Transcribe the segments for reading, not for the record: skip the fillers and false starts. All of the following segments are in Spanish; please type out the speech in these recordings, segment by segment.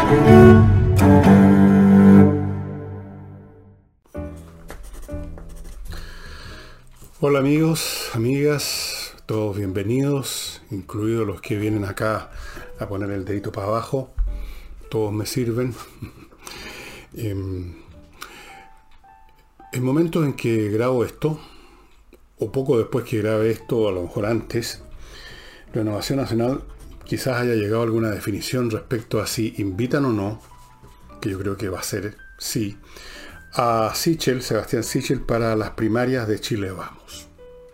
Hola amigos, amigas, todos bienvenidos, incluidos los que vienen acá a poner el dedito para abajo. Todos me sirven. En momentos en que grabo esto, o poco después que grabe esto, a lo mejor antes, Renovación Nacional quizás haya llegado a alguna definición respecto a si invitan o no, que yo creo que va a ser sí, a Sichel, Sebastián Sichel, para las primarias de Chile Vamos.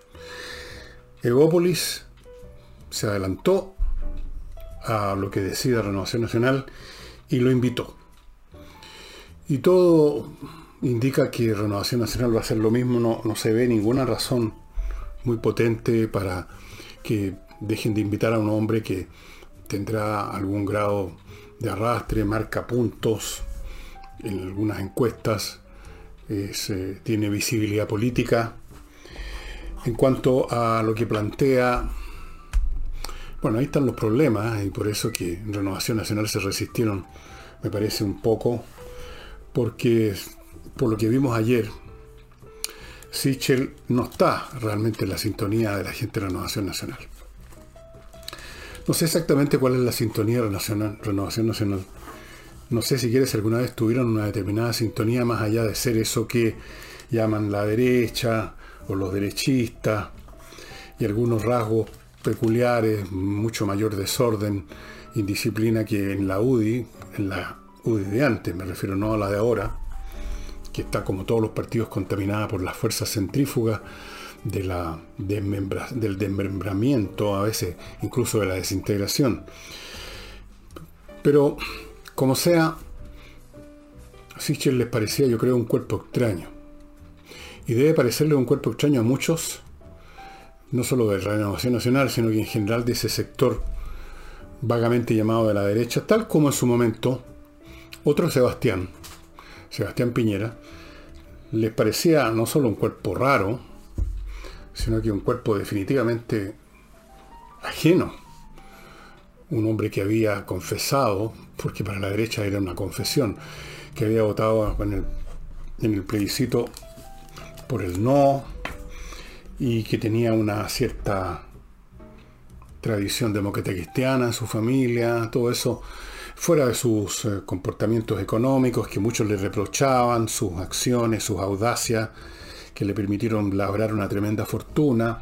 Evópolis se adelantó a lo que decida Renovación Nacional y lo invitó. Y todo indica que Renovación Nacional va a hacer lo mismo. No se ve ninguna razón muy potente para que dejen de invitar a un hombre que tendrá algún grado de arrastre, marca puntos en algunas encuestas, tiene visibilidad política. En cuanto a lo que plantea, bueno, ahí están los problemas, y por eso que en Renovación Nacional se resistieron, me parece un poco, porque por lo que vimos ayer, Sichel no está realmente en la sintonía de la gente de Renovación Nacional. No sé exactamente cuál es la sintonía de Renovación Nacional. No sé si alguna vez tuvieron una determinada sintonía más allá de ser eso que llaman la derecha o los derechistas, y algunos rasgos peculiares, mucho mayor desorden, indisciplina que en la UDI de antes, me refiero, no a la de ahora, que está como todos los partidos contaminada por las fuerzas centrífugas del desmembramiento, a veces incluso de la desintegración. Pero como sea, a Sichel les parecía, yo creo, un cuerpo extraño. Y debe parecerle un cuerpo extraño a muchos, no solo de Renovación Nacional, sino que en general de ese sector vagamente llamado de la derecha, tal como en su momento otro Sebastián Piñera, les parecía no solo un cuerpo raro, sino que un cuerpo definitivamente ajeno. Un hombre que había confesado, porque para la derecha era una confesión, que había votado en el plebiscito por el no, y que tenía una cierta tradición demócrata cristiana en su familia, todo eso, fuera de sus comportamientos económicos que muchos le reprochaban, sus acciones, sus audacias, que le permitieron labrar una tremenda fortuna.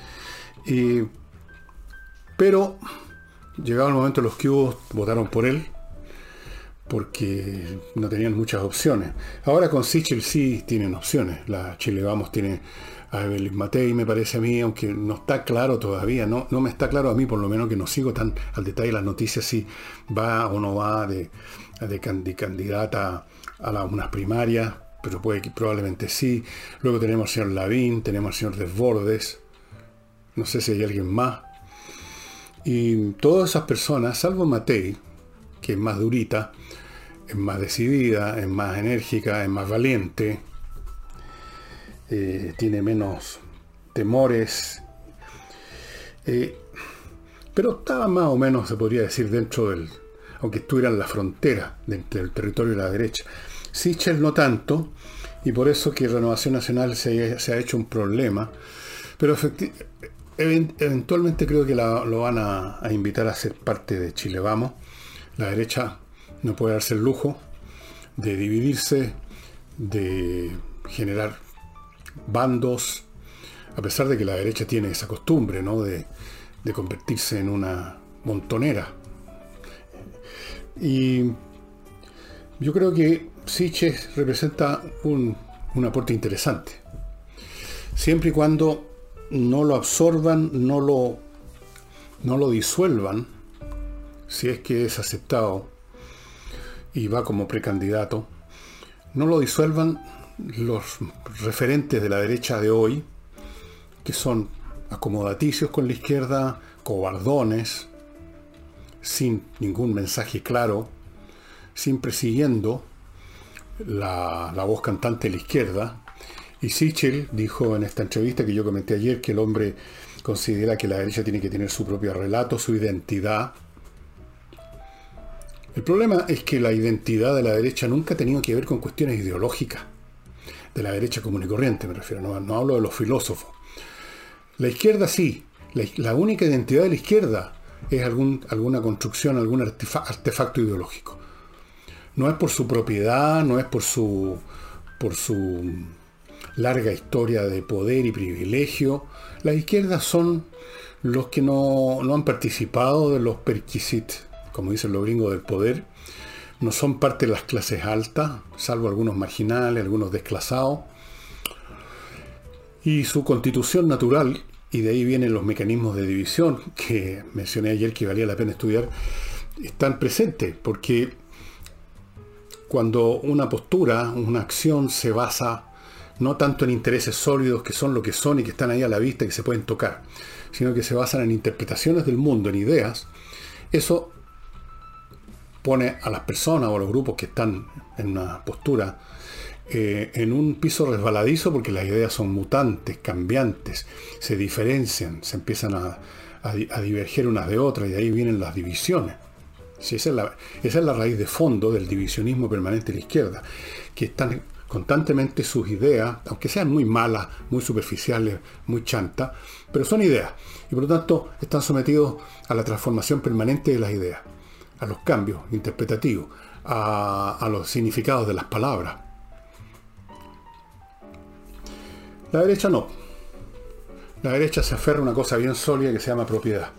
Pero llegado el momento, los que votaron por él, porque no tenían muchas opciones. Ahora con Sichel sí tienen opciones. La Chile Vamos tiene a Evelyn Matei, me parece a mí, aunque no está claro todavía, no me está claro a mí, por lo menos, que no sigo tan al detalle las noticias, si va o no va de candidata a unas primarias, pero probablemente sí. Luego tenemos al señor Lavín, tenemos al señor Desbordes, no sé si hay alguien más. Y todas esas personas, salvo Matei, que es más durita, es más decidida, es más enérgica, es más valiente, tiene menos temores, pero estaba más o menos, se podría decir, dentro aunque estuviera en la frontera del territorio de la derecha. Sichel no tanto, y por eso que Renovación Nacional se ha hecho un problema, pero eventualmente creo que lo van a invitar a ser parte de Chile Vamos. La derecha no puede darse el lujo de dividirse, de generar bandos, a pesar de que la derecha tiene esa costumbre, ¿no?, de convertirse en una montonera. Y yo creo que Sichel representa un aporte interesante, siempre y cuando no lo absorban, no lo disuelvan, si es que es aceptado y va como precandidato, no lo disuelvan los referentes de la derecha de hoy, que son acomodaticios con la izquierda, cobardones, sin ningún mensaje claro, siempre siguiendo la voz cantante de la izquierda. Y Sichel dijo en esta entrevista que yo comenté ayer que el hombre considera que la derecha tiene que tener su propio relato, su identidad, El problema es que la identidad de la derecha nunca ha tenido que ver con cuestiones ideológicas. De la derecha común y corriente me refiero, no hablo de los filósofos. La izquierda sí, la única identidad de la izquierda es alguna construcción, algún artefacto ideológico. No es por su propiedad, no es por su larga historia de poder y privilegio. Las izquierdas son los que no han participado de los perquisites, como dicen los gringos, del poder. No son parte de las clases altas, salvo algunos marginales, algunos desclasados. Y su constitución natural, y de ahí vienen los mecanismos de división que mencioné ayer que valía la pena estudiar, están presentes, porque cuando una postura, una acción se basa no tanto en intereses sólidos que son lo que son y que están ahí a la vista y que se pueden tocar, sino que se basan en interpretaciones del mundo, en ideas, eso pone a las personas o a los grupos que están en una postura en un piso resbaladizo, porque las ideas son mutantes, cambiantes, se diferencian, se empiezan a diverger unas de otras, y de ahí vienen las divisiones. Sí, esa es la raíz de fondo del divisionismo permanente de la izquierda, que están constantemente sus ideas, aunque sean muy malas, muy superficiales, muy chantas, pero son ideas, y por lo tanto están sometidos a la transformación permanente de las ideas, a los cambios interpretativos, a los significados de las palabras. La derecha no. La derecha se aferra a una cosa bien sólida que se llama propiedad.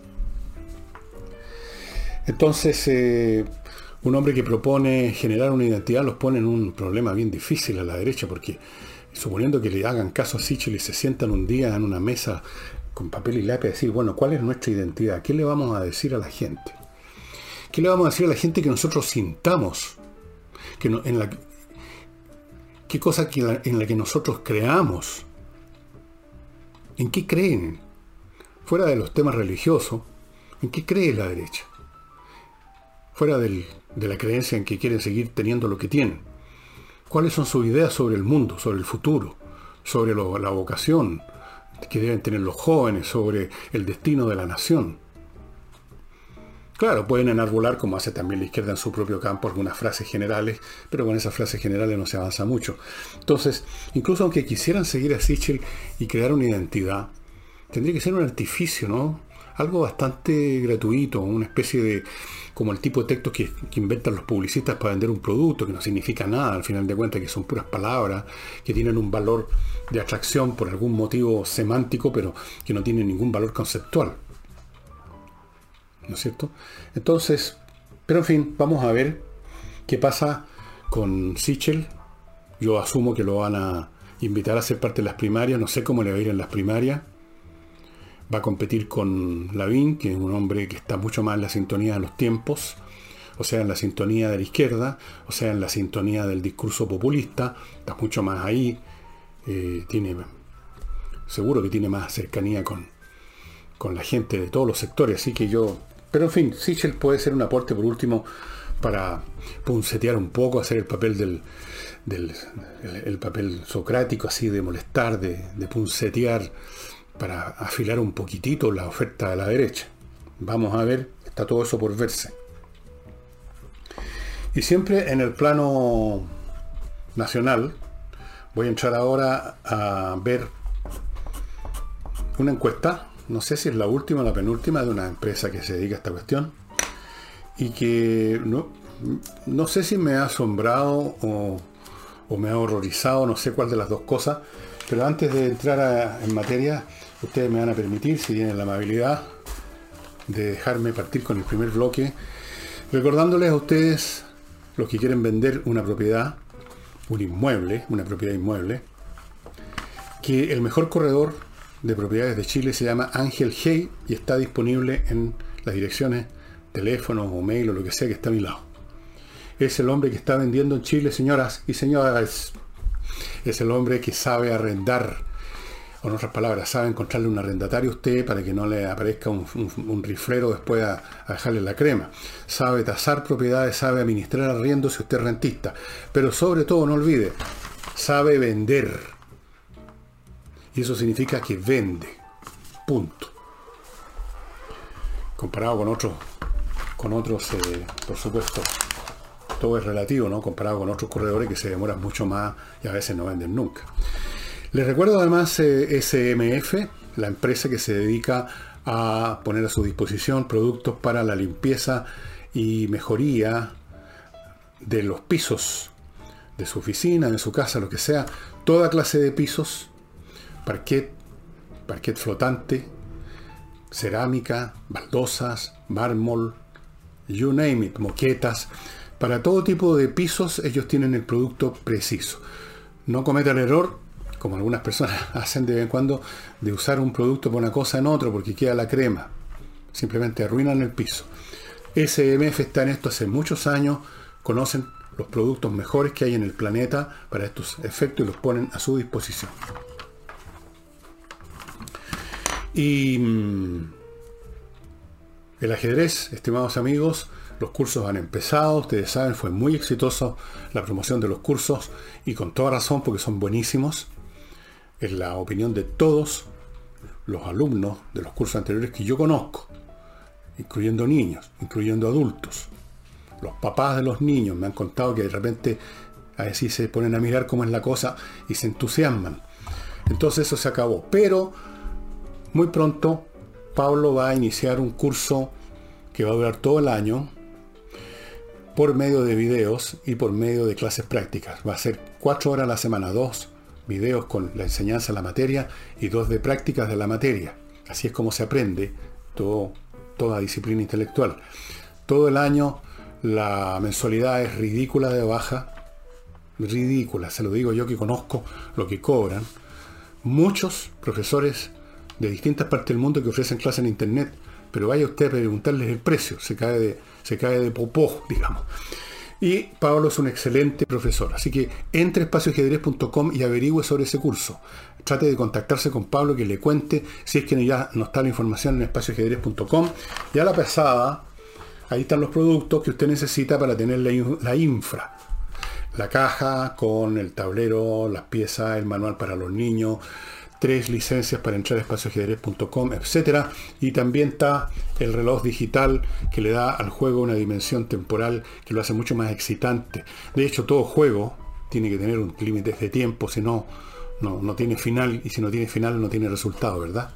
Entonces, un hombre que propone generar una identidad los pone en un problema bien difícil a la derecha, porque suponiendo que le hagan caso a Sichel y se sientan un día en una mesa con papel y lápiz a decir, bueno, ¿cuál es nuestra identidad? ¿Qué le vamos a decir a la gente? ¿Qué le vamos a decir a la gente que nosotros sintamos? ¿Qué cosa en la que nosotros creamos? ¿En qué creen? Fuera de los temas religiosos, ¿en qué cree la derecha? Fuera de la creencia en que quieren seguir teniendo lo que tienen. ¿Cuáles son sus ideas sobre el mundo, sobre el futuro, sobre la vocación que deben tener los jóvenes, sobre el destino de la nación? Claro, pueden enarbolar, como hace también la izquierda en su propio campo, algunas frases generales, pero con esas frases generales no se avanza mucho. Entonces, incluso aunque quisieran seguir a Sichel y crear una identidad, tendría que ser un artificio, ¿no? Algo bastante gratuito, una especie de, como el tipo de texto que inventan los publicistas para vender un producto, que no significa nada, al final de cuentas, que son puras palabras, que tienen un valor de atracción por algún motivo semántico, pero que no tienen ningún valor conceptual. ¿No es cierto? Entonces, pero en fin, vamos a ver qué pasa con Sichel. Yo asumo que lo van a invitar a ser parte de las primarias, no sé cómo le va a ir en las primarias. Va a competir con Lavín, que es un hombre que está mucho más en la sintonía de los tiempos, o sea, en la sintonía de la izquierda, o sea, en la sintonía del discurso populista, está mucho más ahí, seguro que tiene más cercanía con la gente de todos los sectores, así que pero en fin, Sichel puede ser un aporte por último para puncetear un poco, hacer el papel el papel socrático, así de molestar, de puncetear, para afilar un poquitito la oferta de la derecha. Vamos a ver, está todo eso por verse. Y siempre en el plano nacional, voy a entrar ahora a ver una encuesta, no sé si es la última o la penúltima, de una empresa que se dedica a esta cuestión, y que no sé si me ha asombrado o me ha horrorizado, no sé cuál de las dos cosas, pero antes de entrar en materia, ustedes me van a permitir, si tienen la amabilidad, de dejarme partir con el primer bloque, recordándoles a ustedes, los que quieren vender una propiedad, una propiedad inmueble, que el mejor corredor de propiedades de Chile se llama Ángel Hey y está disponible en las direcciones, teléfono o mail o lo que sea que está a mi lado. Es el hombre que está vendiendo en Chile, señoras y señores. Es el hombre que sabe arrendar, o en otras palabras, sabe encontrarle un arrendatario a usted para que no le aparezca un riflero después a dejarle la crema. Sabe tasar propiedades, sabe administrar arriendos si usted es rentista. Pero sobre todo, no olvide, sabe vender. Y eso significa que vende. Punto. Comparado con otros, por supuesto, todo es relativo, ¿no? Comparado con otros corredores que se demoran mucho más y a veces no venden nunca. Les recuerdo además SMF, la empresa que se dedica a poner a su disposición productos para la limpieza y mejoría de los pisos de su oficina, de su casa, lo que sea, toda clase de pisos, parquet flotante, cerámica, baldosas, mármol, you name it, moquetas. Para todo tipo de pisos ellos tienen el producto preciso. No cometan el error, como algunas personas hacen de vez en cuando, de usar un producto por una cosa en otro porque queda la crema. Simplemente arruinan el piso. SMF está en esto hace muchos años, conocen los productos mejores que hay en el planeta para estos efectos y los ponen a su disposición. Y el ajedrez, estimados amigos, los cursos han empezado, ustedes saben, fue muy exitoso la promoción de los cursos y con toda razón porque son buenísimos. Es la opinión de todos los alumnos de los cursos anteriores que yo conozco, incluyendo niños, incluyendo adultos. Los papás de los niños me han contado que de repente a veces se ponen a mirar cómo es la cosa y se entusiasman. Entonces eso se acabó. Pero muy pronto Pablo va a iniciar un curso que va a durar todo el año por medio de videos y por medio de clases prácticas. Va a ser 4 horas a la semana, 2 videos con la enseñanza de la materia y 2 de prácticas de la materia. Así es como se aprende toda disciplina intelectual. Todo el año la mensualidad es ridícula de baja. Ridícula, se lo digo yo que conozco lo que cobran. Muchos profesores de distintas partes del mundo que ofrecen clases en internet, pero vaya usted a preguntarles el precio, se cae de popó, digamos. Y Pablo es un excelente profesor, así que entre a espacioajedrez.com y averigüe sobre ese curso. Trate de contactarse con Pablo, que le cuente si es que ya no está la información en espacioajedrez.com. Y a la pasada, ahí están los productos que usted necesita para tener la infra. La caja con el tablero, las piezas, el manual para los niños, 3 licencias para entrar a espacioajedrez.com, etc. Y también está el reloj digital que le da al juego una dimensión temporal que lo hace mucho más excitante. De hecho, todo juego tiene que tener un límite de tiempo, si no, no tiene final, y si no tiene final no tiene resultado, ¿verdad?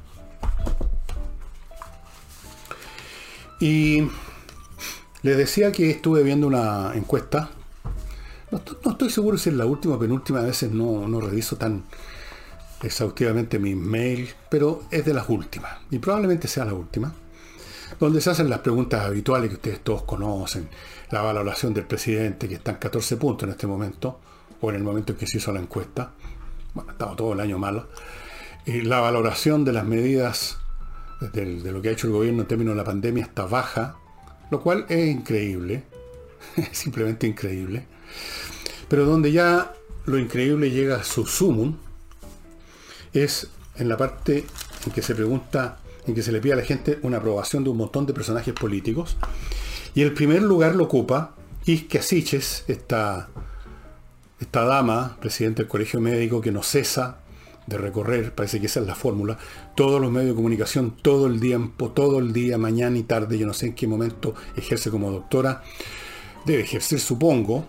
Y les decía que estuve viendo una encuesta. No estoy seguro si es la última o penúltima, a veces no reviso tan exhaustivamente mis mails, pero es de las últimas, y probablemente sea la última, donde se hacen las preguntas habituales que ustedes todos conocen, la valoración del presidente, que está en 14 puntos en este momento, o en el momento en que se hizo la encuesta. Bueno, ha estado todo el año malo. La valoración de las medidas de lo que ha hecho el gobierno en términos de la pandemia está baja, lo cual es increíble, simplemente increíble. Pero donde ya lo increíble llega a su sumum es en la parte en que se pregunta, en que se le pide a la gente una aprobación de un montón de personajes políticos. Y el primer lugar lo ocupa Isquia Siches, esta dama, presidenta del Colegio Médico, que no cesa de recorrer, parece que esa es la fórmula, todos los medios de comunicación, todo el tiempo, todo el día, mañana y tarde, yo no sé en qué momento ejerce como doctora, debe ejercer, supongo,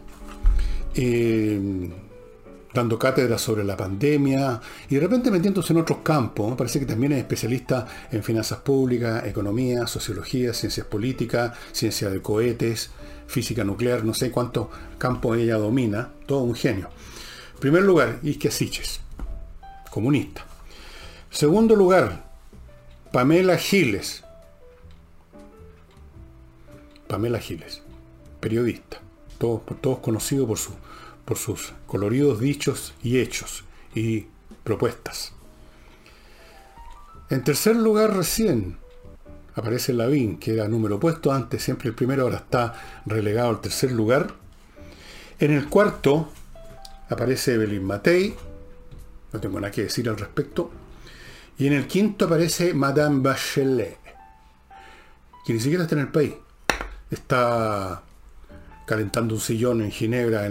dando cátedra sobre la pandemia y de repente metiéndose en otros campos. Me parece que también es especialista en finanzas públicas, economía, sociología, ciencias políticas, ciencia de cohetes, física nuclear, no sé cuántos campos ella domina, todo un genio. En primer lugar, Isquia Siches, comunista. Segundo lugar, Pamela Giles. Pamela Giles, periodista, todos conocidos por sus coloridos dichos y hechos y propuestas. En tercer lugar, recién aparece Lavín, que era número opuesto antes, siempre el primero, ahora está relegado al tercer lugar. En el cuarto aparece Evelyn Matei, no tengo nada que decir al respecto. Y en el quinto aparece Madame Bachelet, que ni siquiera está en el país. Está calentando un sillón en Ginebra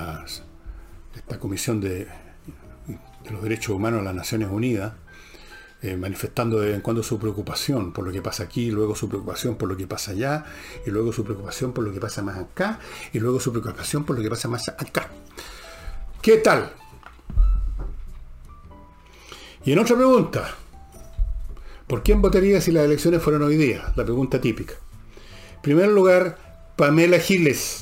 esta Comisión de los Derechos Humanos de las Naciones Unidas, manifestando de vez en cuando su preocupación por lo que pasa aquí, luego su preocupación por lo que pasa allá, y luego su preocupación por lo que pasa más acá, y luego su preocupación por lo que pasa más acá. ¿Qué tal? Y en otra pregunta, ¿por quién votaría si las elecciones fueran hoy día? La pregunta típica. En primer lugar, Pamela Giles.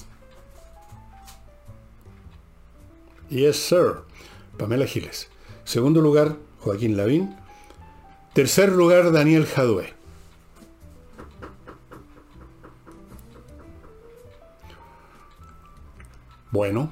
Yes, sir. Pamela Giles. Segundo lugar, Joaquín Lavín. Tercer lugar, Daniel Jadue. Bueno,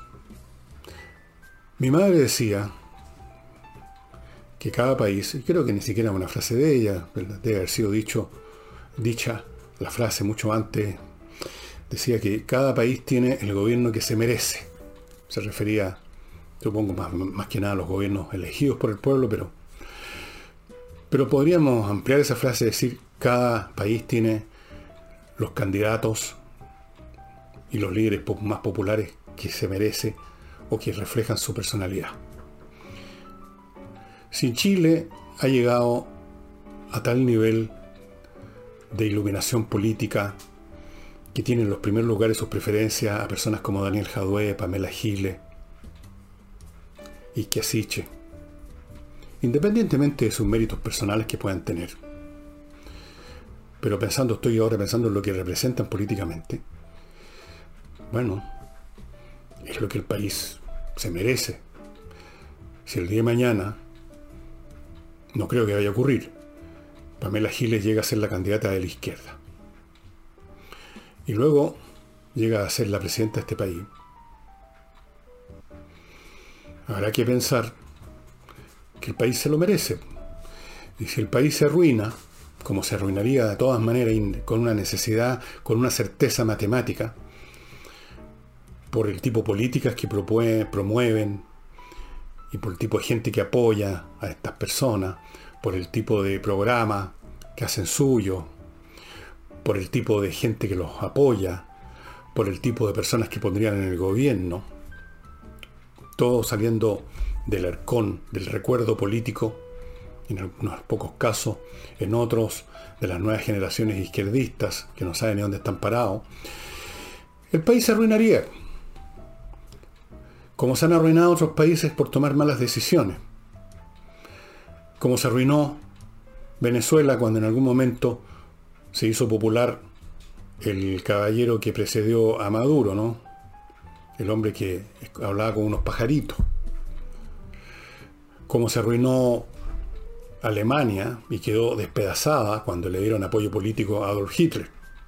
mi madre decía que cada país, y creo que ni siquiera una frase de ella, debe haber sido dicha la frase mucho antes, decía que cada país tiene el gobierno que se merece. Se refería, supongo, más que nada a los gobiernos elegidos por el pueblo, pero podríamos ampliar esa frase y decir, cada país tiene los candidatos y los líderes más populares que se merece o que reflejan su personalidad. Si Chile ha llegado a tal nivel de iluminación política que tienen en los primeros lugares sus preferencias a personas como Daniel Jadue, Pamela Giles y Chiasiche, independientemente de sus méritos personales que puedan tener, pero estoy ahora pensando en lo que representan políticamente, bueno, es lo que el país se merece. Si el día de mañana, no creo que vaya a ocurrir, Pamela Giles llega a ser la candidata de la izquierda y luego llega a ser la presidenta de este país, habrá que pensar que el país se lo merece. Y si el país se arruina, como se arruinaría de todas maneras, con una necesidad, con una certeza matemática, por el tipo de políticas que promueven y por el tipo de gente que apoya a estas personas, por el tipo de programa que hacen suyo, por el tipo de gente que los apoya, por el tipo de personas que pondrían en el gobierno, todo saliendo del arcón, del recuerdo político, en algunos pocos casos, en otros de las nuevas generaciones izquierdistas que no saben ni dónde están parados, el país se arruinaría, como se han arruinado otros países por tomar malas decisiones, como se arruinó Venezuela cuando en algún momento se hizo popular el caballero que precedió a Maduro, ¿no? El hombre que hablaba con unos pajaritos. Como se arruinó Alemania y quedó despedazada cuando le dieron apoyo político a Adolf Hitler.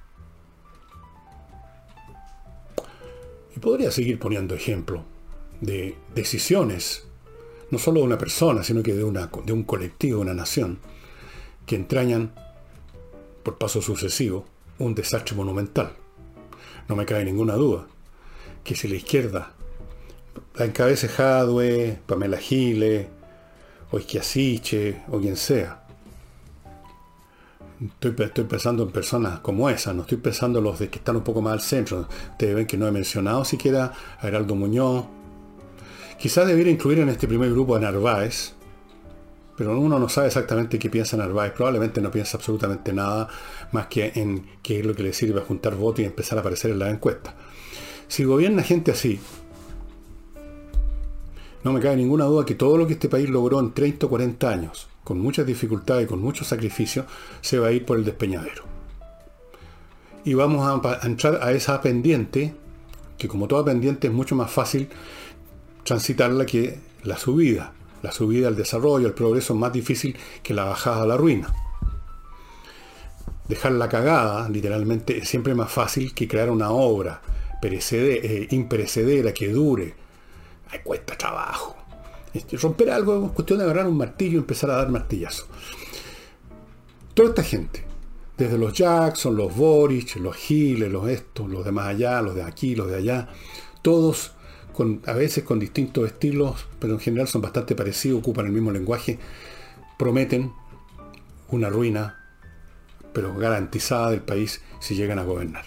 Y podría seguir poniendo ejemplo de decisiones, no solo de una persona, sino que de un colectivo, de una nación, que entrañan, por paso sucesivo, un desastre monumental. No me cabe ninguna duda que si la izquierda la encabece Jadue, Pamela Giles, o Chiasiche, o quien sea, estoy pensando en personas como esas, no estoy pensando en los de que están un poco más al centro. Ustedes ven que no he mencionado siquiera a Heraldo Muñoz. Quizás debiera incluir en este primer grupo a Narváez, pero uno no sabe exactamente qué piensa Narváez. Probablemente no piensa absolutamente nada más que en qué es lo que le sirve a juntar votos y empezar a aparecer en las encuestas. Si gobierna gente así, no me cabe ninguna duda que todo lo que este país logró en 30 o 40 años, con muchas dificultades y con muchos sacrificios, se va a ir por el despeñadero. Y vamos a entrar a esa pendiente, que como toda pendiente es mucho más fácil transitarla que la subida. La subida al desarrollo, al progreso es más difícil que la bajada a la ruina. Dejar la cagada, literalmente, es siempre más fácil que crear una obra imperecedera, que dure. Ay, cuesta trabajo. Romper algo es cuestión de agarrar un martillo y empezar a dar martillazos. Toda esta gente, desde los Jackson, los Boric, los Giles, los estos, los de más allá, los de aquí, los de allá, todos a veces con distintos estilos, pero en general son bastante parecidos, ocupan el mismo lenguaje, prometen una ruina, pero garantizada, del país si llegan a gobernar.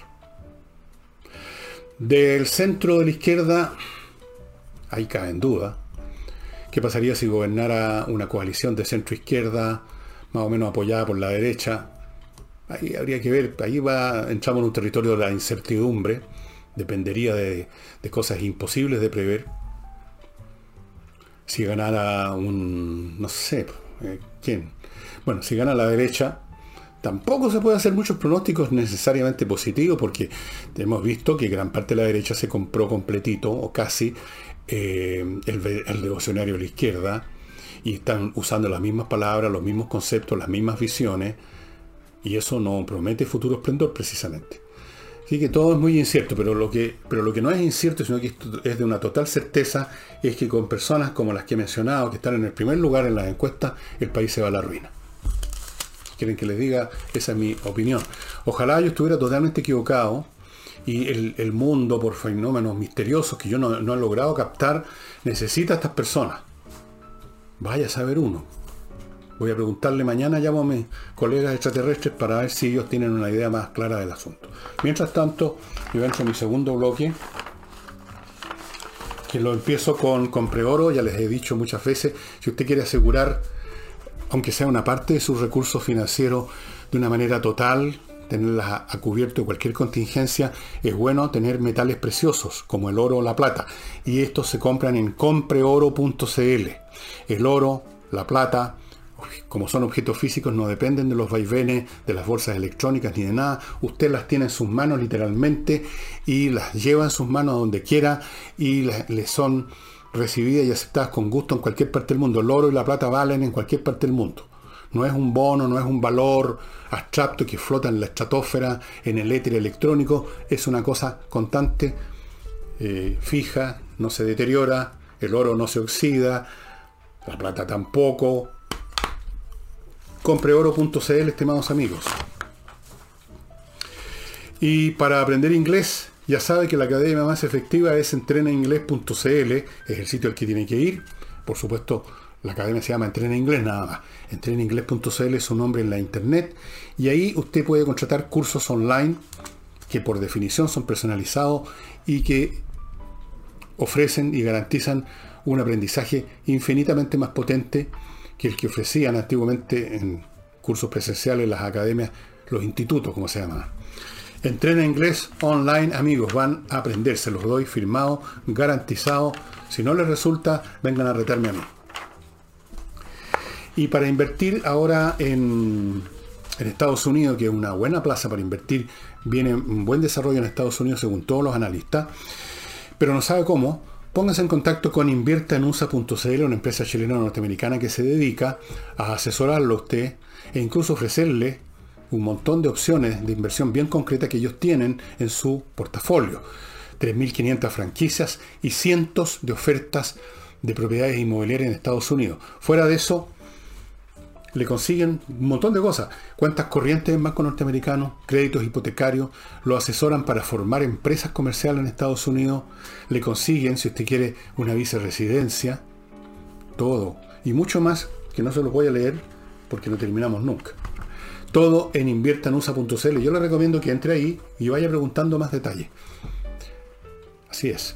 Del centro de la izquierda, ahí cabe en duda ¿Qué pasaría si gobernara una coalición de centro-izquierda, más o menos apoyada por la derecha? Ahí habría que ver, entramos en un territorio de la incertidumbre, dependería de cosas imposibles de prever. Si ganara no sé, ¿quién? Bueno, si gana la derecha, tampoco se puede hacer muchos pronósticos necesariamente positivos, porque hemos visto que gran parte de la derecha se compró completito, o casi, el devocionario de la izquierda, y están usando las mismas palabras, los mismos conceptos, las mismas visiones, y eso no promete futuro esplendor precisamente. Así que todo es muy incierto, pero lo que no es incierto, sino que esto es de una total certeza, es que con personas como las que he mencionado, que están en el primer lugar en las encuestas, el país se va a la ruina. ¿Quieren que les diga? Esa es mi opinión. Ojalá yo estuviera totalmente equivocado y el mundo, por fenómenos misteriosos que yo no he logrado captar, necesita a estas personas. Vaya a saber uno. Voy a preguntarle mañana, llamo a mis colegas extraterrestres para ver si ellos tienen una idea más clara del asunto. Mientras tanto, yo entro a mi segundo bloque, que lo empiezo con Compre Oro. Ya les he dicho muchas veces, si usted quiere asegurar, aunque sea una parte de sus recursos financieros de una manera total, tenerlas a cubierto de cualquier contingencia, es bueno tener metales preciosos como el oro o la plata, y estos se compran en compreoro.cl. El oro, la plata, como son objetos físicos, no dependen de los vaivenes de las bolsas electrónicas ni de nada. Usted las tiene en sus manos literalmente y las lleva en sus manos donde quiera, y les son recibidas y aceptadas con gusto en cualquier parte del mundo. El oro y la plata valen en cualquier parte del mundo. No es un bono, no es un valor abstracto que flota en la estratosfera, en el éter electrónico. Es una cosa constante, fija, no se deteriora. El oro no se oxida, la plata tampoco. Compreoro.cl, estimados amigos. Y para aprender inglés, ya sabe que la academia más efectiva es entrenainglés.cl, es el sitio al que tiene que ir. Por supuesto, la academia se llama Entrena Inglés nada más. Entrenainglés.cl es su nombre en la internet, y ahí usted puede contratar cursos online que por definición son personalizados y que ofrecen y garantizan un aprendizaje infinitamente más potente que el que ofrecían antiguamente en cursos presenciales en las academias, los institutos, como se llaman. Entrena Inglés online, amigos, van a aprender, se los doy firmado, garantizado. Si no les resulta, vengan a retarme a mí. Y para invertir ahora en Estados Unidos, que es una buena plaza para invertir, viene un buen desarrollo en Estados Unidos según todos los analistas, pero no sabe cómo, póngase en contacto con inviertaenusa.cl, una empresa chilena norteamericana que se dedica a asesorarlo a usted e incluso ofrecerle un montón de opciones de inversión bien concretas que ellos tienen en su portafolio. 3.500 franquicias y cientos de ofertas de propiedades inmobiliarias en Estados Unidos. Fuera de eso, le consiguen un montón de cosas. Cuentas corrientes en bancos norteamericanos, créditos hipotecarios, lo asesoran para formar empresas comerciales en Estados Unidos, le consiguen, si usted quiere, una viceresidencia, todo. Y mucho más que no se los voy a leer porque no terminamos nunca. Todo en inviertanusa.cl. Yo le recomiendo que entre ahí y vaya preguntando más detalles. Así es.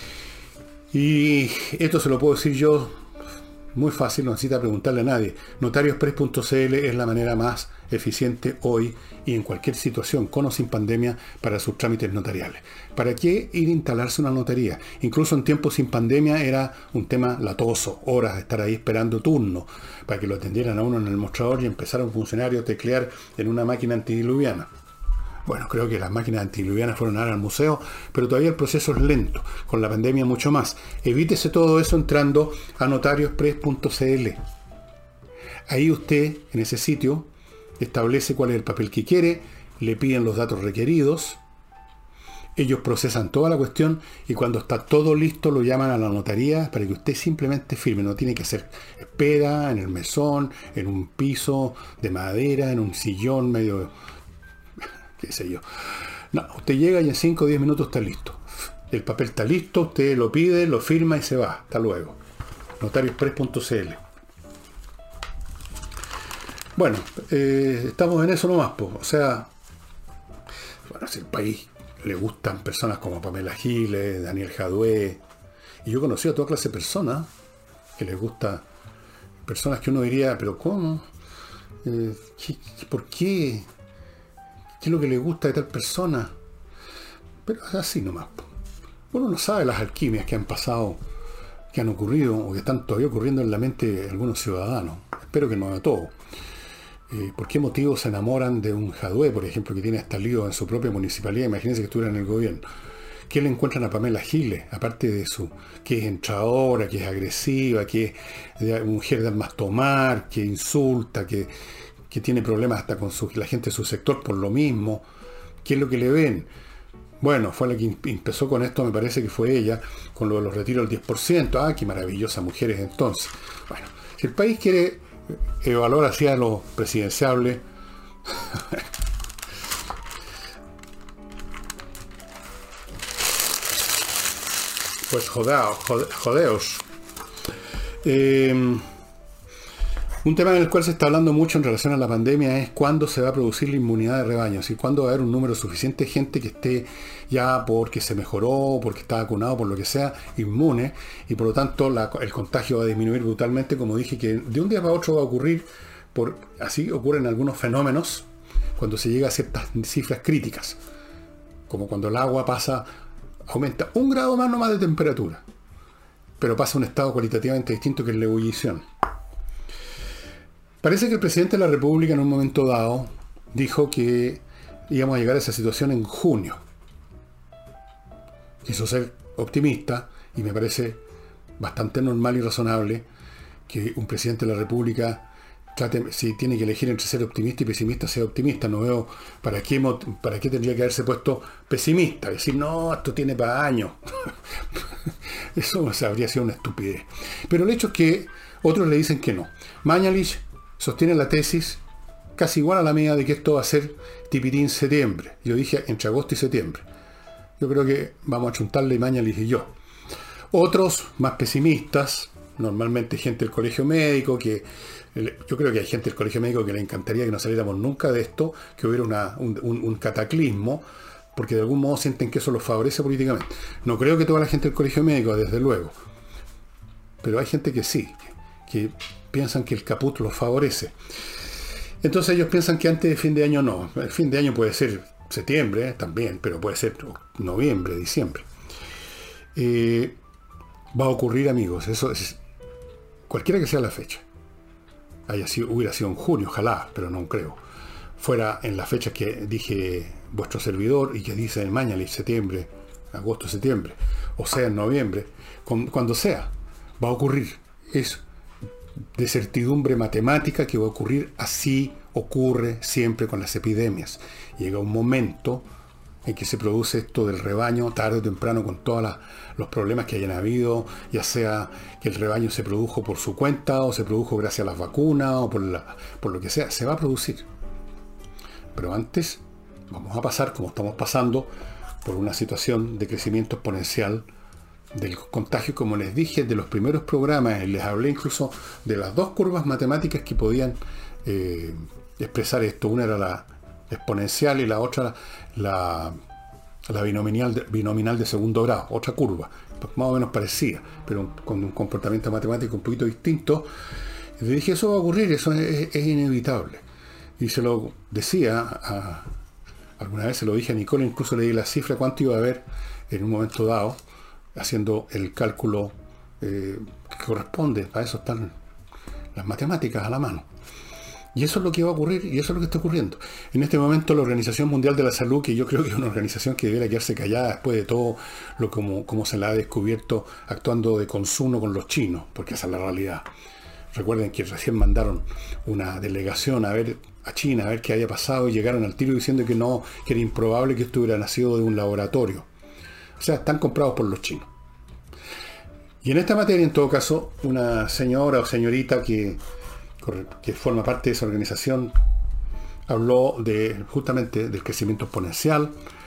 Y esto se lo puedo decir yo muy fácil, no necesita preguntarle a nadie. Notariospress.cl es la manera más eficiente hoy y en cualquier situación, con o sin pandemia, para sus trámites notariales. ¿Para qué ir a instalarse una notaría? Incluso en tiempos sin pandemia era un tema latoso, horas de estar ahí esperando turno para que lo atendieran a uno en el mostrador y empezara un funcionario a teclear en una máquina antidiluviana. Bueno, creo que las máquinas antidiluvianas fueron ahora al museo, pero todavía el proceso es lento, con la pandemia mucho más. Evítese todo eso entrando a notariospress.cl. Ahí usted, en ese sitio, establece cuál es el papel que quiere, le piden los datos requeridos, ellos procesan toda la cuestión y cuando está todo listo lo llaman a la notaría para que usted simplemente firme. No tiene que hacer espera en el mesón, en un piso de madera, en un sillón medio... qué sé yo. No, usted llega y en 5 o 10 minutos está listo. El papel está listo, usted lo pide, lo firma y se va. Hasta luego. Notariospress.cl. Bueno, estamos en eso nomás, pues. O sea, bueno, si el país le gustan personas como Pamela Giles, Daniel Jadue, y yo conocí a toda clase de personas que les gusta, personas que uno diría, pero ¿cómo? ¿Por qué? ¿Qué es lo que le gusta de tal persona? Pero es así nomás. Uno no sabe las alquimias que han pasado, que han ocurrido o que están todavía ocurriendo en la mente de algunos ciudadanos. Espero que no de todos. ¿Por qué motivo se enamoran de un Jadwe, por ejemplo, que tiene hasta lío en su propia municipalidad? Imagínense que estuviera en el gobierno. ¿Qué le encuentran a Pamela Giles? Aparte de su, que es entradora, que es agresiva, que es de mujer de armas tomar, que insulta, que tiene problemas hasta con la gente de su sector por lo mismo. ¿Qué es lo que le ven? Bueno, fue la que empezó con esto, me parece que fue ella, con lo de los retiros del 10%. ¡Ah, qué maravillosa mujeres entonces! Bueno, si el país quiere evaluar hacia lo presidenciable, pues jodeos. Un tema en el cual se está hablando mucho en relación a la pandemia es cuándo se va a producir la inmunidad de rebaño, si cuándo va a haber un número suficiente de gente que esté ya porque se mejoró, porque está vacunado, por lo que sea, inmune, y por lo tanto el contagio va a disminuir brutalmente, como dije, que de un día para otro va a ocurrir, así ocurren algunos fenómenos cuando se llega a ciertas cifras críticas, como cuando el agua aumenta 1 grado más nomás de temperatura, pero pasa a un estado cualitativamente distinto que es la ebullición. Parece que el presidente de la República en un momento dado dijo que íbamos a llegar a esa situación en junio. Quiso ser optimista y me parece bastante normal y razonable que un presidente de la República trate, si tiene que elegir entre ser optimista y pesimista, sea optimista. No veo para qué tendría que haberse puesto pesimista, decir, no, esto tiene para años. Eso habría sido una estupidez. Pero el hecho es que otros le dicen que no. Mañalich sostiene la tesis casi igual a la mía de que esto va a ser tipitín septiembre. Yo dije entre agosto y septiembre. Yo creo que vamos a chuntarle Mañalich y yo. Otros más pesimistas, normalmente gente del colegio médico, yo creo que hay gente del colegio médico que le encantaría que no saliéramos nunca de esto, que hubiera un cataclismo, porque de algún modo sienten que eso los favorece políticamente. No creo que toda la gente del colegio médico, desde luego. Pero hay gente que sí, que piensan que el caput los favorece. Entonces ellos piensan que antes de fin de año no. El fin de año puede ser septiembre también, pero puede ser noviembre, diciembre. Va a ocurrir, amigos, eso es cualquiera que sea la fecha. Hubiera sido en junio, ojalá, pero no creo. Fuera en la fecha que dije vuestro servidor y que dice en Mañalich, septiembre, agosto, septiembre, o sea en noviembre, cuando sea, va a ocurrir. Es de certidumbre matemática que va a ocurrir. Así ocurre siempre con las epidemias. Llega un momento en que se produce esto del rebaño, tarde o temprano, con todos los problemas que hayan habido, ya sea que el rebaño se produjo por su cuenta, o se produjo gracias a las vacunas, o por lo que sea, se va a producir. Pero antes vamos a pasar, como estamos pasando, por una situación de crecimiento exponencial del contagio, como les dije, de los primeros programas. Les hablé incluso de las dos curvas matemáticas que podían expresar esto. Una era la exponencial y la otra la binominal de segundo grado, otra curva, más o menos parecida, pero con un comportamiento matemático un poquito distinto. Y le dije, eso va a ocurrir, eso es inevitable. Y se lo decía, alguna vez se lo dije a Nicole, incluso le di la cifra, cuánto iba a haber en un momento dado, haciendo el cálculo que corresponde. Para eso están las matemáticas a la mano. Y eso es lo que va a ocurrir, y eso es lo que está ocurriendo. En este momento la Organización Mundial de la Salud, que yo creo que es una organización que debería quedarse callada después de todo como se la ha descubierto actuando de consumo con los chinos, porque esa es la realidad. Recuerden que recién mandaron una delegación a China a ver qué había pasado, y llegaron al tiro diciendo que era improbable que esto hubiera nacido de un laboratorio. O sea, están comprados por los chinos. Y en esta materia, en todo caso, una señora o señorita que forma parte de esa organización habló justamente del crecimiento exponencial,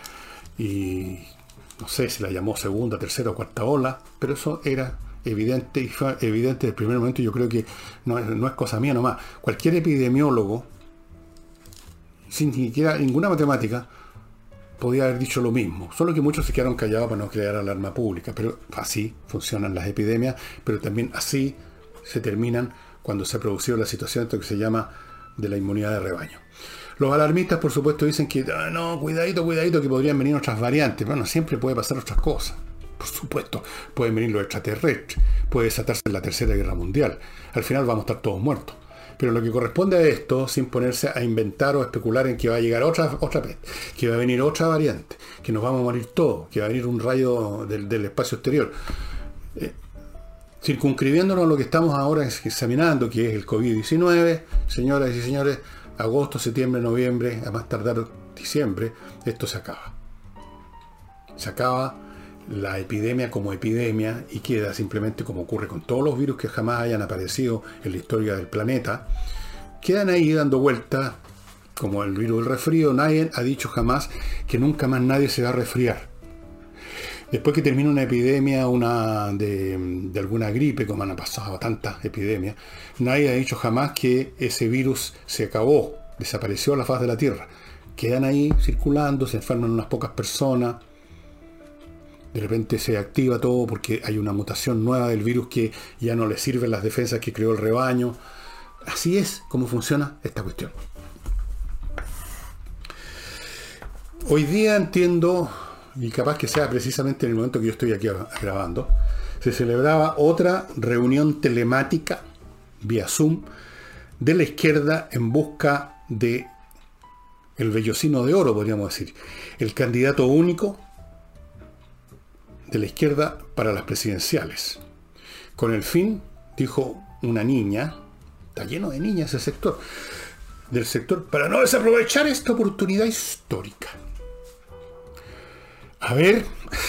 y no sé si la llamó segunda, tercera o cuarta ola, pero eso era evidente, y fue evidente desde el primer momento. Yo creo que no es cosa mía nomás. Cualquier epidemiólogo, sin siquiera ninguna matemática, podía haber dicho lo mismo, solo que muchos se quedaron callados para no crear alarma pública. Pero así funcionan las epidemias, pero también así se terminan cuando se ha producido la situación esto que se llama de la inmunidad de rebaño. Los alarmistas, por supuesto, dicen que no, cuidadito, cuidadito, que podrían venir otras variantes. Bueno, siempre puede pasar otras cosas. Por supuesto, pueden venir los extraterrestres, puede desatarse la Tercera Guerra Mundial. Al final vamos a estar todos muertos. Pero lo que corresponde a esto, sin ponerse a inventar o especular en que va a llegar otra peste, que va a venir otra variante, que nos vamos a morir todos, que va a venir un rayo del espacio exterior. Circunscribiéndonos a lo que estamos ahora examinando, que es el COVID-19, señoras y señores, agosto, septiembre, noviembre, a más tardar diciembre, esto se acaba. Se acaba la epidemia como epidemia y queda simplemente como ocurre con todos los virus que jamás hayan aparecido en la historia del planeta. Quedan ahí dando vueltas, como el virus del resfrío. Nadie ha dicho jamás que nunca más nadie se va a resfriar. Después que termina una epidemia, de alguna gripe, como han pasado tantas epidemias, nadie ha dicho jamás que ese virus se acabó, desapareció a la faz de la Tierra. Quedan ahí circulando, se enferman unas pocas personas. De repente se activa todo porque hay una mutación nueva del virus que ya no le sirven las defensas que creó el rebaño. Así es como funciona esta cuestión. Hoy día entiendo, y capaz que sea precisamente en el momento que yo estoy aquí grabando, se celebraba otra reunión telemática vía Zoom de la izquierda en busca de el vellocino de oro, podríamos decir, el candidato único de la izquierda para las presidenciales. Con el fin, dijo una niña, está lleno de niñas ese sector, del sector, para no desaprovechar esta oportunidad histórica. A ver,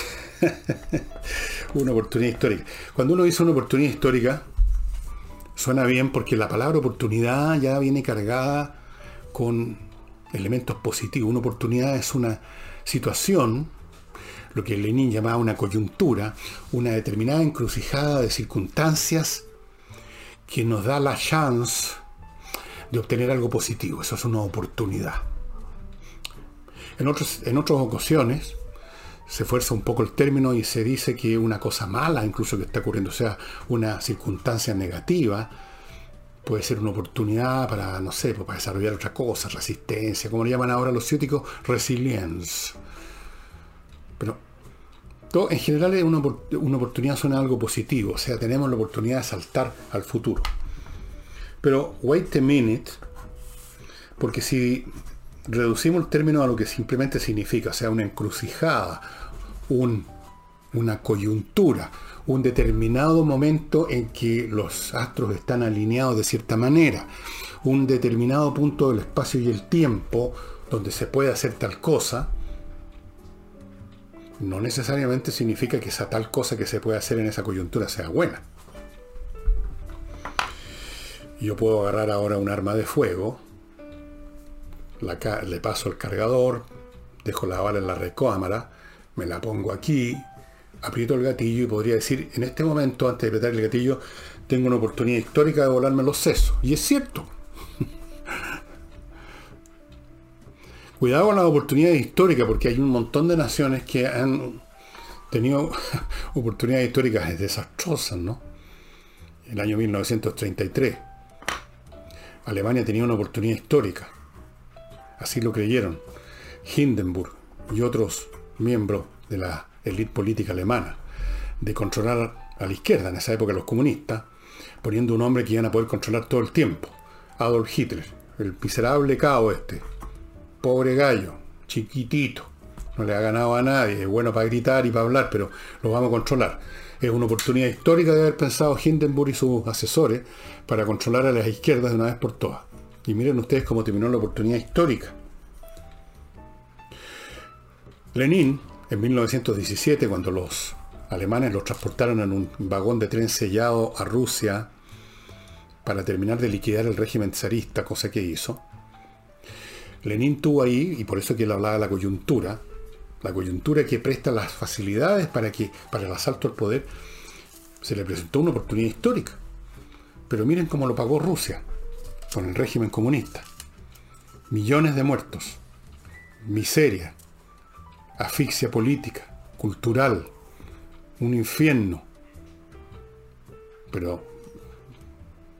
una oportunidad histórica. Cuando uno dice una oportunidad histórica, suena bien porque la palabra oportunidad ya viene cargada con elementos positivos. Una oportunidad es una situación, lo que Lenin llamaba una coyuntura, una determinada encrucijada de circunstancias que nos da la chance de obtener algo positivo. Eso es una oportunidad. En otras ocasiones se fuerza un poco el término y se dice que una cosa mala incluso que está ocurriendo, o sea, una circunstancia negativa, puede ser una oportunidad para, no sé, para desarrollar otra cosa, resistencia, como le llaman ahora los científicos, resilience. Pero todo, en general, una oportunidad suena algo positivo, o sea, tenemos la oportunidad de saltar al futuro. Pero wait a minute, porque si reducimos el término a lo que simplemente significa, o sea, una encrucijada, una coyuntura, un determinado momento en que los astros están alineados de cierta manera, un determinado punto del espacio y el tiempo donde se puede hacer tal cosa, no necesariamente significa que esa tal cosa que se puede hacer en esa coyuntura sea buena. Yo puedo agarrar ahora un arma de fuego, le paso el cargador, dejo la bala en la recámara, me la pongo aquí, aprieto el gatillo y podría decir, en este momento, antes de apretar el gatillo, tengo una oportunidad histórica de volarme los sesos. Y es cierto. Cuidado con las oportunidades históricas, porque hay un montón de naciones que han tenido oportunidades históricas desastrosas, ¿no? El año 1933. Alemania tenía una oportunidad histórica. Así lo creyeron Hindenburg y otros miembros de la élite política alemana, de controlar a la izquierda, en esa época los comunistas, poniendo un hombre que iban a poder controlar todo el tiempo. Adolf Hitler, el miserable cao este, pobre gallo, chiquitito, no le ha ganado a nadie, es bueno para gritar y para hablar, pero lo vamos a controlar. Es una oportunidad histórica de haber pensado Hindenburg y sus asesores para controlar a las izquierdas de una vez por todas. Y miren ustedes cómo terminó la oportunidad histórica. Lenin, en 1917, cuando los alemanes los transportaron en un vagón de tren sellado a Rusia para terminar de liquidar el régimen zarista, cosa que hizo, Lenin tuvo ahí, y por eso que él hablaba de la coyuntura que presta las facilidades para el asalto al poder, se le presentó una oportunidad histórica. Pero miren cómo lo pagó Rusia con el régimen comunista. Millones de muertos, miseria, asfixia política, cultural, un infierno. Pero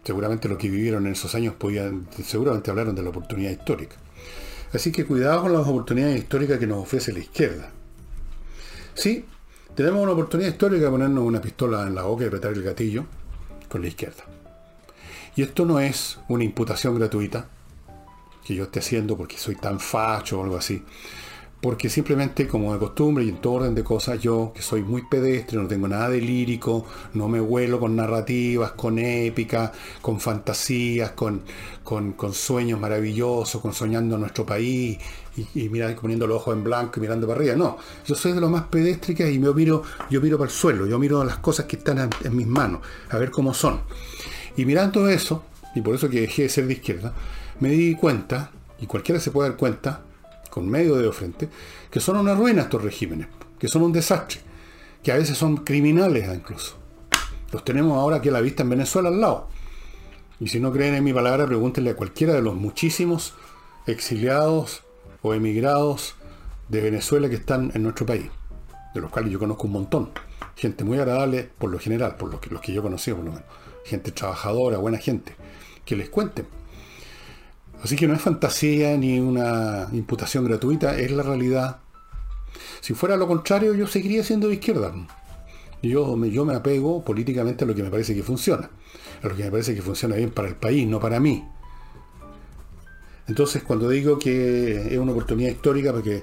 Seguramente lo que vivieron en esos años seguramente hablaron de la oportunidad histórica. Así que cuidado con las oportunidades históricas que nos ofrece la izquierda. Sí, tenemos una oportunidad histórica de ponernos una pistola en la boca y apretar el gatillo con la izquierda. Y esto no es una imputación gratuita que yo esté haciendo porque soy tan facho o algo así. Porque simplemente, como de costumbre y en todo orden de cosas, yo, que soy muy pedestre, no tengo nada de lírico, no me huelo con narrativas, con épicas, con fantasías, con sueños maravillosos, con soñando nuestro país y poniendo los ojos en blanco y mirando para arriba. No, yo soy de los más pedestres y yo miro para el suelo, yo miro las cosas que están en mis manos, a ver cómo son. Y mirando eso, y por eso que dejé de ser de izquierda, me di cuenta, y cualquiera se puede dar cuenta, con medio dedo frente, que son una ruina estos regímenes, que son un desastre, que a veces son criminales incluso. Los tenemos ahora aquí a la vista en Venezuela al lado. Y si no creen en mi palabra, pregúntenle a cualquiera de los muchísimos exiliados o emigrados de Venezuela que están en nuestro país, de los cuales yo conozco un montón. Gente muy agradable por lo general, por los que yo conocí por lo menos. Gente trabajadora, buena gente, que les cuenten. Así que no es fantasía ni una imputación gratuita, es la realidad. Si fuera lo contrario, yo seguiría siendo de izquierda. Yo me apego políticamente a lo que me parece que funciona. A lo que me parece que funciona bien para el país, no para mí. Entonces, cuando digo que es una oportunidad histórica, porque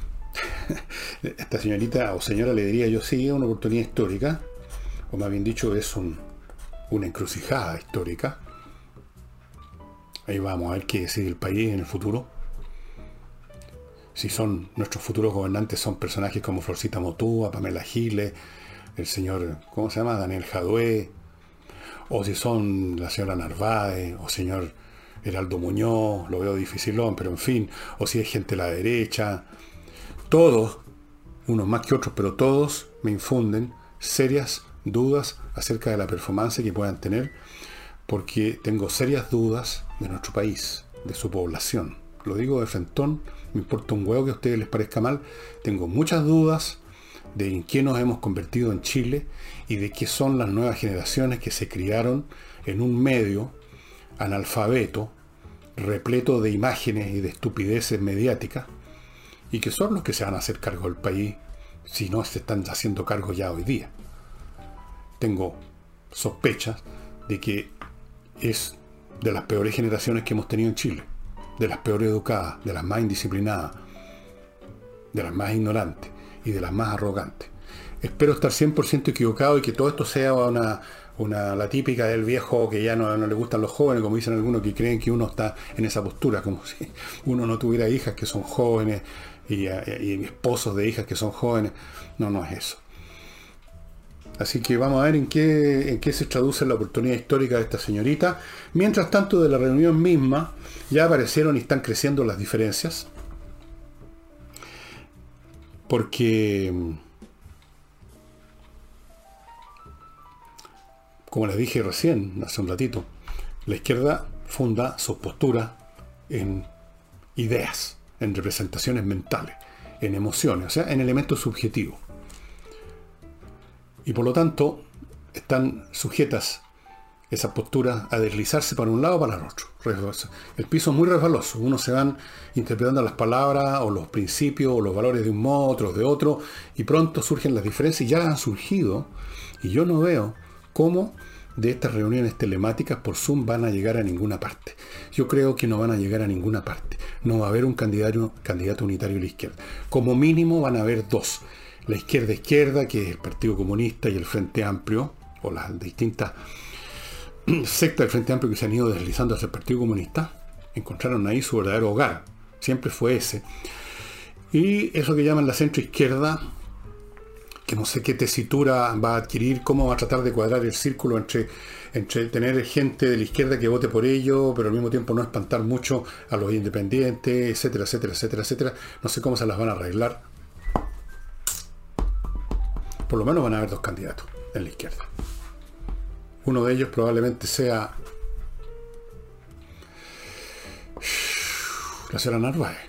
esta señorita o señora le diría yo, sí, es una oportunidad histórica, o más bien dicho, es una encrucijada histórica. Ahí vamos a ver qué decide el país en el futuro. Si nuestros futuros gobernantes son personajes como Florcita Motúa, Pamela Giles, el señor, ¿cómo se llama? Daniel Jadue, o si son la señora Narváez, o señor Heraldo Muñoz, lo veo dificilón, pero en fin, o si es gente de la derecha. Todos, unos más que otros, pero todos me infunden serias dudas acerca de la performance que puedan tener, porque tengo serias dudas de nuestro país, de su población. Lo digo de frentón, me importa un huevo que a ustedes les parezca mal. Tengo muchas dudas de en qué nos hemos convertido en Chile y de qué son las nuevas generaciones que se criaron en un medio analfabeto, repleto de imágenes y de estupideces mediáticas, y que son los que se van a hacer cargo del país si no se están haciendo cargo ya hoy día. Tengo sospechas de que es de las peores generaciones que hemos tenido en Chile, de las peores educadas, de las más indisciplinadas, de las más ignorantes y de las más arrogantes. Espero estar 100% equivocado y que todo esto sea la típica del viejo que ya no le gustan los jóvenes, como dicen algunos que creen que uno está en esa postura, como si uno no tuviera hijas que son jóvenes y esposos de hijas que son jóvenes. No es eso. Así que vamos a ver en qué se traduce la oportunidad histórica de esta señorita. Mientras tanto, de la reunión misma ya aparecieron y están creciendo las diferencias. Porque, como les dije recién, hace un ratito, la izquierda funda sus posturas en ideas, en representaciones mentales, en emociones, o sea, en elementos subjetivos. Y por lo tanto, están sujetas esas posturas a deslizarse para un lado o para el otro. El piso es muy resbaloso. Unos se van interpretando las palabras o los principios o los valores de un modo, otros de otro, y pronto surgen las diferencias, y ya han surgido, y yo no veo cómo de estas reuniones telemáticas por Zoom van a llegar a ninguna parte. Yo creo que no van a llegar a ninguna parte. No va a haber un candidato unitario a la izquierda. Como mínimo van a haber dos. La izquierda, que es el Partido Comunista y el Frente Amplio, o las distintas sectas del Frente Amplio que se han ido deslizando hacia el Partido Comunista, encontraron ahí su verdadero hogar. Siempre fue ese. Y eso que llaman la centroizquierda, que no sé qué tesitura va a adquirir, cómo va a tratar de cuadrar el círculo entre tener gente de la izquierda que vote por ello, pero al mismo tiempo no espantar mucho a los independientes, etcétera, etcétera, etcétera, etcétera. No sé cómo se las van a arreglar. Por lo menos van a haber dos candidatos en la izquierda. Uno de ellos probablemente sea la señora Narváez.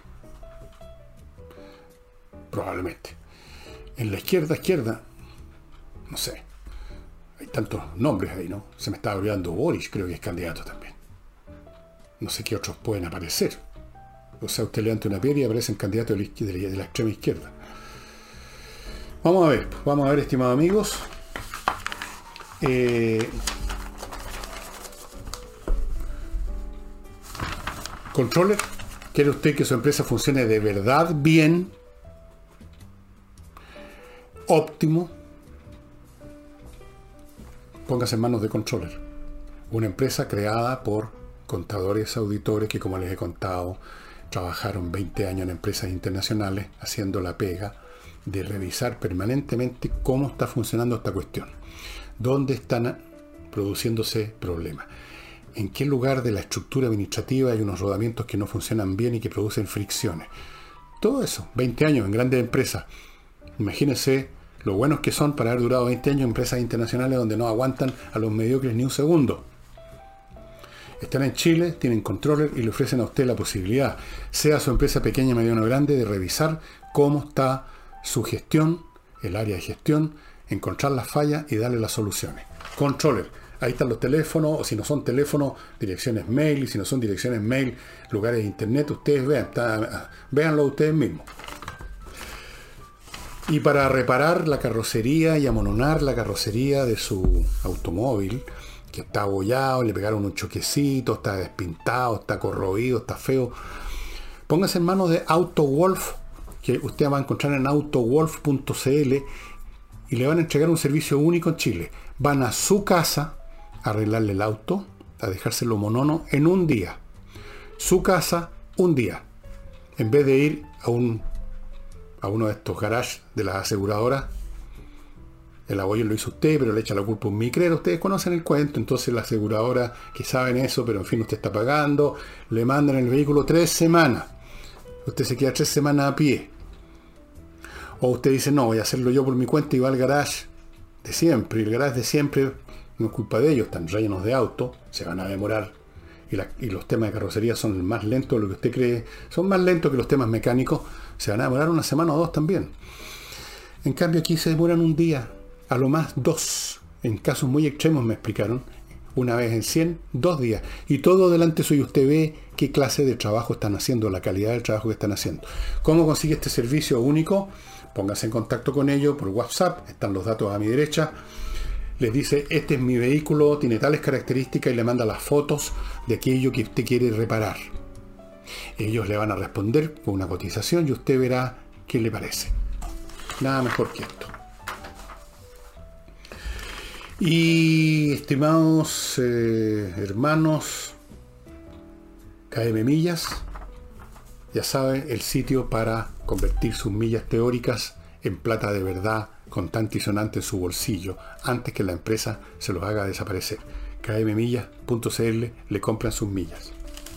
Probablemente. En la izquierda, no sé. tantos nombres ahí, ¿no? Se me estaba olvidando Boris, creo que es candidato también. No sé qué otros pueden aparecer. O sea, usted levanta una piedra y aparecen candidatos de la extrema izquierda. Vamos a ver, estimados amigos. Controller, ¿quiere usted que su empresa funcione de verdad bien? Óptimo. Póngase en manos de Controller. Una empresa creada por contadores, auditores que, como les he contado, trabajaron 20 años en empresas internacionales haciendo la pega de revisar permanentemente cómo está funcionando esta cuestión. ¿Dónde están produciéndose problemas? ¿En qué lugar de la estructura administrativa hay unos rodamientos que no funcionan bien y que producen fricciones? Todo eso, 20 años en grandes empresas. Imagínense lo buenos que son para haber durado 20 años en empresas internacionales donde no aguantan a los mediocres ni un segundo. Están en Chile, tienen Controller y le ofrecen a usted la posibilidad, sea su empresa pequeña, mediana o grande, de revisar cómo está su gestión, el área de gestión, encontrar las fallas y darle las soluciones. Controller, ahí están los teléfonos, o si no son teléfonos, direcciones mail, y si no son direcciones mail, lugares de internet, ustedes vean, véanlo ustedes mismos. Y para reparar la carrocería y amononar la carrocería de su automóvil, que está abollado, le pegaron un choquecito, está despintado, está corroído, está feo, póngase en manos de AutoWolf, que usted va a encontrar en autowolf.cl, y le van a entregar un servicio único en Chile. Van a su casa a arreglarle el auto, a dejárselo monono en un día. Su casa, un día. En vez de ir a uno de estos garages de las aseguradoras. El apoyo lo hizo usted, pero le echa la culpa a un micrero. Ustedes conocen el cuento. Entonces la aseguradora, que saben eso, pero en fin usted está pagando, le mandan el vehículo 3 semanas. Usted se queda 3 semanas a pie. O usted dice, no, voy a hacerlo yo por mi cuenta y va al garage de siempre. Y el garage de siempre no es culpa de ellos, están rellenos de autos, se van a demorar. Y los temas de carrocería son más lentos de lo que usted cree. Son más lentos que los temas mecánicos. Se van a demorar una semana o dos también. En cambio aquí se demoran un día, a lo más 2. En casos muy extremos me explicaron. Una vez en 100, 2 días. Y todo delante suyo usted ve qué clase de trabajo están haciendo, la calidad del trabajo que están haciendo. ¿Cómo consigue este servicio único? Póngase en contacto con ellos por WhatsApp, están los datos a mi derecha. Les dice, este es mi vehículo, tiene tales características, y le manda las fotos de aquello que usted quiere reparar. Ellos le van a responder con una cotización y usted verá qué le parece. Nada mejor que esto. Y estimados hermanos, KM Millas, ya saben, el sitio para convertir sus millas teóricas en plata de verdad, contante y sonante en su bolsillo, antes que la empresa se los haga desaparecer. kmmillas.cl, le compran sus millas.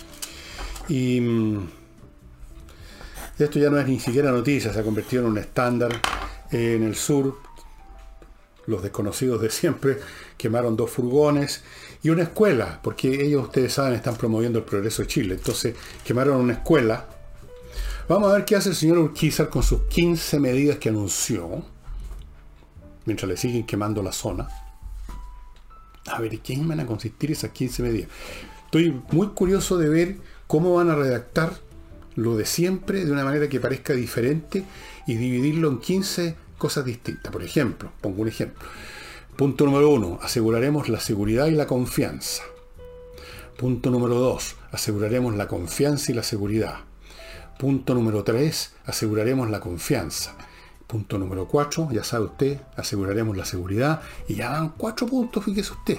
Y esto ya no es ni siquiera noticia, se ha convertido en un estándar. En el sur, los desconocidos de siempre quemaron 2 furgones y una escuela, porque ellos, ustedes saben, están promoviendo el progreso de Chile. Entonces quemaron una escuela. Vamos a ver qué hace el señor Urquizar con sus 15 medidas que anunció, mientras le siguen quemando la zona. A ver, ¿en qué van a consistir esas 15 medidas? Estoy muy curioso de ver cómo van a redactar lo de siempre de una manera que parezca diferente y dividirlo en 15 cosas distintas. Por ejemplo, pongo un ejemplo. Punto número 1, aseguraremos la seguridad y la confianza. Punto número 2, aseguraremos la confianza y la seguridad. Punto número 3, aseguraremos la confianza. Punto número 4, ya sabe usted, aseguraremos la seguridad. Y ya van 4 puntos, fíjese usted.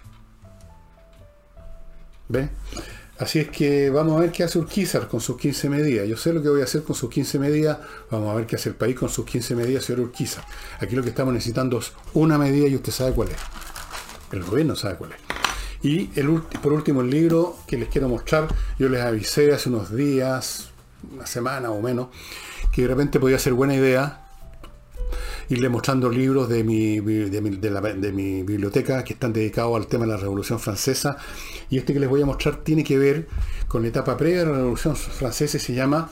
¿Ve? Así es que vamos a ver qué hace Urquizar con sus 15 medidas. Yo sé lo que voy a hacer con sus 15 medidas. Vamos a ver qué hace el país con sus 15 medidas, señor Urquizar. Aquí lo que estamos necesitando es una medida y usted sabe cuál es. El gobierno sabe cuál es. Y por último, el libro que les quiero mostrar. Yo les avisé hace unos días, una semana o menos, que de repente podía ser buena idea irle mostrando libros de mi biblioteca que están dedicados al tema de la Revolución Francesa. Y este que les voy a mostrar tiene que ver con la etapa previa de la Revolución Francesa y se llama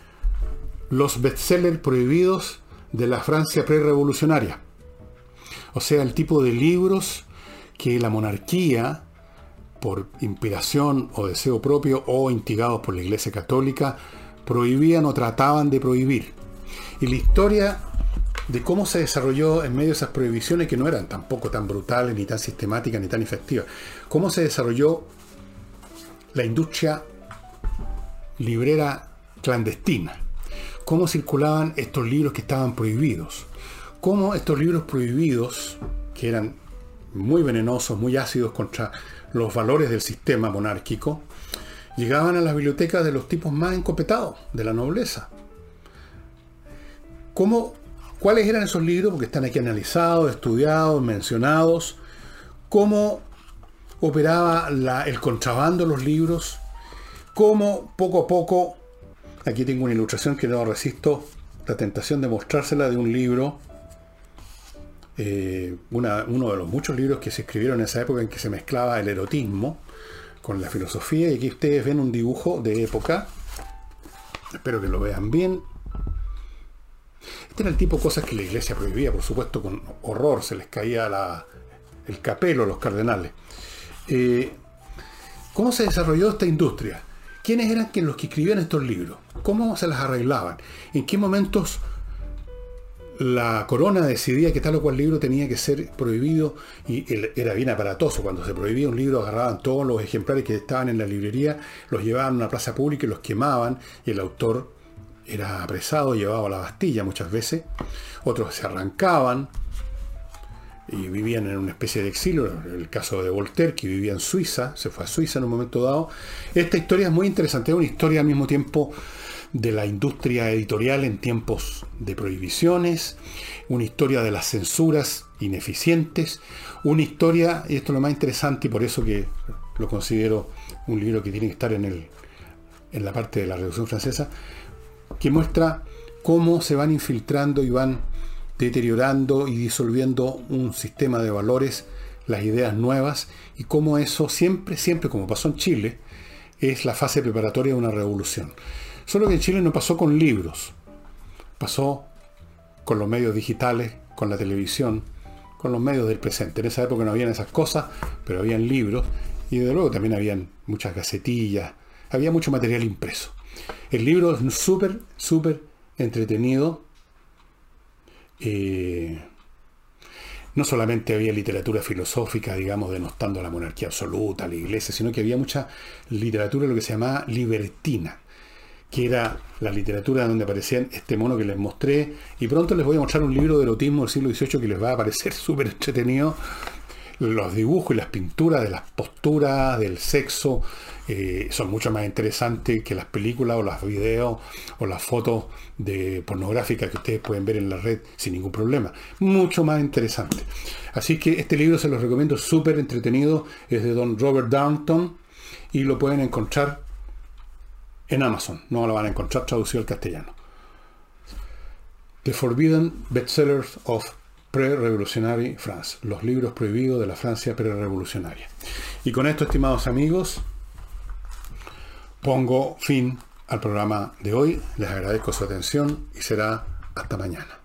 Los bestsellers prohibidos de la Francia prerevolucionaria. O sea, el tipo de libros que la monarquía, por inspiración o deseo propio o instigados por la Iglesia Católica, prohibían o trataban de prohibir. Y la historia de cómo se desarrolló en medio de esas prohibiciones, que no eran tampoco tan brutales, ni tan sistemáticas, ni tan efectivas, cómo se desarrolló la industria librera clandestina, cómo circulaban estos libros que estaban prohibidos, cómo estos libros prohibidos, que eran muy venenosos, muy ácidos contra los valores del sistema monárquico, llegaban a las bibliotecas de los tipos más encopetados, de la nobleza. ¿Cuáles eran esos libros? Porque están aquí analizados, estudiados, mencionados. ¿Cómo operaba el contrabando de los libros? ¿Cómo poco a poco, aquí tengo una ilustración que no resisto la tentación de mostrársela, de un libro, uno de los muchos libros que se escribieron en esa época en que se mezclaba el erotismo con la filosofía, y aquí ustedes ven un dibujo de época, espero que lo vean bien. Este era el tipo de cosas que la Iglesia prohibía, por supuesto, con horror, se les caía el capelo a los cardenales. ¿Cómo se desarrolló esta industria? ¿Quiénes eran los que escribían estos libros? ¿Cómo se las arreglaban? ¿En qué momentos la corona decidía que tal o cual libro tenía que ser prohibido? Y era bien aparatoso. Cuando se prohibía un libro, agarraban todos los ejemplares que estaban en la librería, los llevaban a una plaza pública y los quemaban, y el autor era apresado, llevado a la Bastilla muchas veces. Otros se arrancaban y vivían en una especie de exilio. El caso de Voltaire, que vivía en Suiza, se fue a Suiza en un momento dado. Esta historia es muy interesante, es una historia al mismo tiempo de la industria editorial en tiempos de prohibiciones, una historia de las censuras ineficientes, una historia, y esto es lo más interesante y por eso que lo considero un libro que tiene que estar en la parte de la Revolución Francesa, que muestra cómo se van infiltrando y van deteriorando y disolviendo un sistema de valores, las ideas nuevas, y cómo eso siempre, como pasó en Chile, es la fase preparatoria de una revolución. Solo que en Chile no pasó con libros, pasó con los medios digitales, con la televisión, con los medios del presente. En esa época no habían esas cosas, pero habían libros, y de luego también habían muchas gacetillas, había mucho material impreso. El libro es súper entretenido. No solamente había literatura filosófica, digamos, denostando la monarquía absoluta, la iglesia, sino que había mucha literatura, lo que se llamaba libertina, que era la literatura donde aparecían este mono que les mostré, y pronto les voy a mostrar un libro de erotismo del siglo XVIII que les va a parecer súper entretenido. Los dibujos y las pinturas de las posturas, del sexo, son mucho más interesantes que las películas o los videos o las fotos pornográficas que ustedes pueden ver en la red sin ningún problema. Mucho más interesante. Así que este libro se los recomiendo, súper entretenido. Es de don Robert Darnton y lo pueden encontrar en Amazon. No lo van a encontrar traducido al castellano. The Forbidden Bestsellers of Pre-Revolutionary France, los libros prohibidos de la Francia pre-revolucionaria. Y con esto, estimados amigos, pongo fin al programa de hoy. Les agradezco su atención y será hasta mañana.